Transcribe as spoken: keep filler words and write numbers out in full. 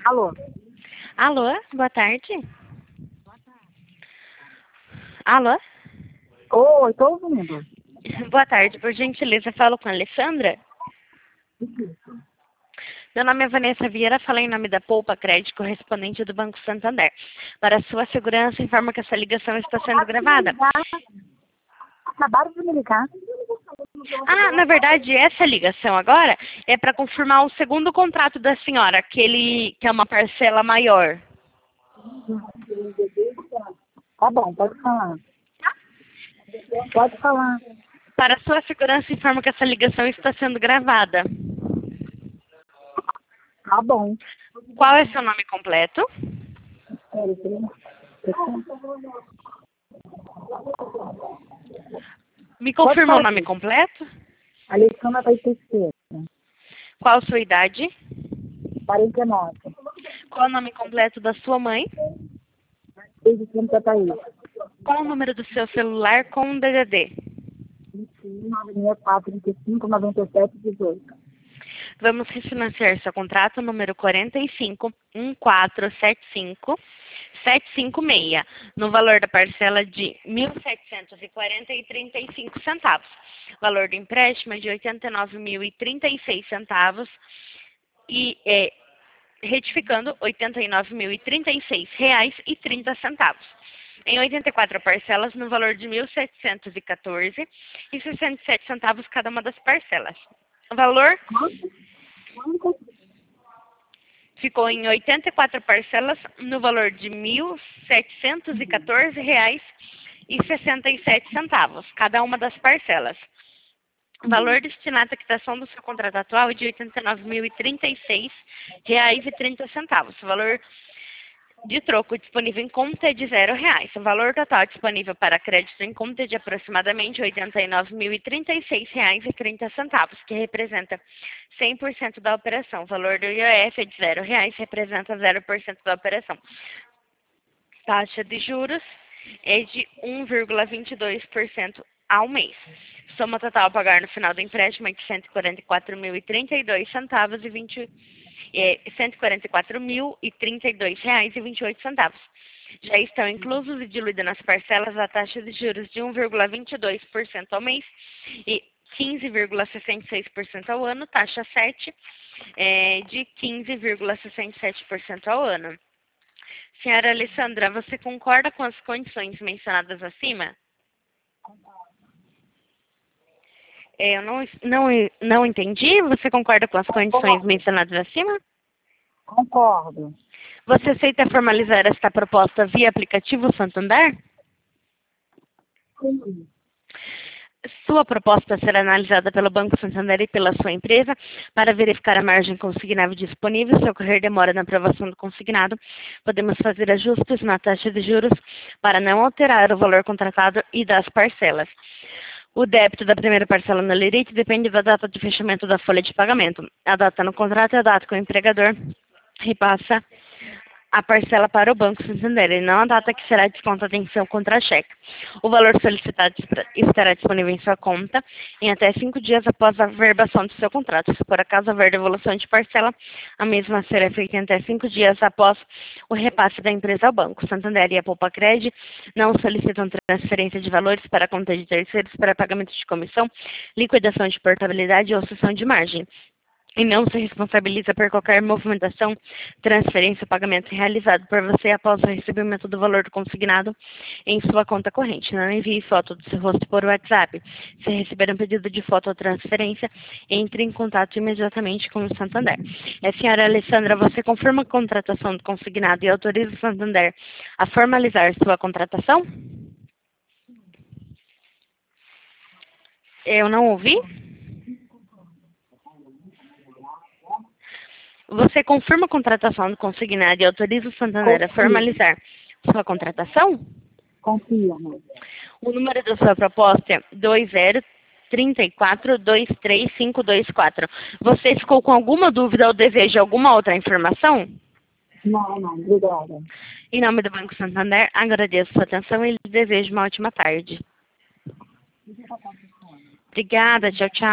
Alô? Alô, boa tarde. Alô? Oi, tô ouvindo. Boa tarde, por gentileza, falo com a Alessandra. Meu nome é Vanessa Vieira, falo em nome da Poupa Crédito, correspondente do Banco Santander. Para sua segurança, informo que essa ligação está sendo gravada. Acabaram de me ligar. Ah, na verdade, essa ligação agora é para confirmar o segundo contrato da senhora, aquele que é uma parcela maior. Tá bom, pode falar. Pode falar. Para sua segurança, informo que essa ligação está sendo gravada. Tá bom. Qual é seu nome completo? Me confirma o nome completo? Alexandra Taiteceira, Qual a sua idade? quarenta e nove. Qual o nome completo da sua mãe? Desde Santa Thaís. Qual o número do seu celular com um D D D? vinte e um, nove seis quatro, trinta e cinco, noventa e sete, dezoito. Vamos refinanciar seu contrato número quarenta e cinco, um quatro sete cinco, sete cinco seis, no valor da parcela de mil setecentos e quarenta e trinta e cinco centavos. Valor do empréstimo é de oitenta e nove mil e trinta e seis centavos e é, retificando oitenta e nove mil e trinta e seis reais e trinta centavos. Em oitenta e quatro parcelas no valor de mil setecentos e quatorze e sessenta e sete centavos cada uma das parcelas. O valor ficou em oitenta e quatro parcelas no valor de mil setecentos e quatorze reais e sessenta e sete centavos cada uma das parcelas. O valor destinado à quitação do seu contrato atual é de oitenta e nove mil e trinta e seis reais e trinta centavos. O valor de troco disponível em conta é de zero reais. O valor total disponível para crédito em conta é de aproximadamente oitenta e nove mil e trinta e seis reais e trinta centavos, que representa cem por cento da operação. O valor do I O F é de zero reais, representa zero por cento da operação. Taxa de juros é de um vírgula vinte e dois por cento ao mês. Soma total a pagar no final do empréstimo é de cento e quarenta e quatro mil e trinta e dois centavos e vinte é, cento e quarenta e quatro mil e trinta e dois reais e vinte e oito centavos. Já estão inclusos e diluídas nas parcelas a taxa de juros de um vírgula vinte e dois por cento ao mês e quinze vírgula sessenta e seis por cento ao ano, taxa sete é, de quinze vírgula sessenta e sete por cento ao ano. Senhora Alessandra, você concorda com as condições mencionadas acima? Eu não, não, não entendi. Você concorda com as condições mencionadas acima? Concordo. Você aceita formalizar esta proposta via aplicativo Santander? Sim. Sua proposta será analisada pelo Banco Santander e pela sua empresa para verificar a margem consignável disponível. Se ocorrer demora na aprovação do consignado, podemos fazer ajustes na taxa de juros para não alterar o valor contratado e das parcelas. O débito da primeira parcela no Lerite depende da data de fechamento da folha de pagamento. A data no contrato é a data que o empregador repassa a parcela para o Banco Santander e não a data que será descontada em seu contra-cheque. O valor solicitado estará disponível em sua conta em até cinco dias após a verbação do seu contrato. Se por acaso haver devolução de parcela, a mesma será feita em até cinco dias após o repasse da empresa ao banco. Santander e a Poupa Crédito não solicitam transferência de valores para a conta de terceiros para pagamento de comissão, liquidação de portabilidade ou cessão de margem. E não se responsabiliza por qualquer movimentação, transferência ou pagamento realizado por você após o recebimento do valor consignado em sua conta corrente. Não envie foto do seu rosto por WhatsApp. Se receber um pedido de foto ou transferência, entre em contato imediatamente com o Santander. É, senhora Alessandra, você confirma a contratação do consignado e autoriza o Santander a formalizar sua contratação? Eu não ouvi? Você confirma a contratação do consignado e autoriza o Santander a formalizar sua contratação? Confirmo. O número da sua proposta é dois zero três quatro dois três cinco dois quatro. Você ficou com alguma dúvida ou deseja alguma outra informação? Não, não, obrigada. Em nome do Banco Santander, agradeço sua atenção e lhe desejo uma ótima tarde. Obrigada, tchau, tchau.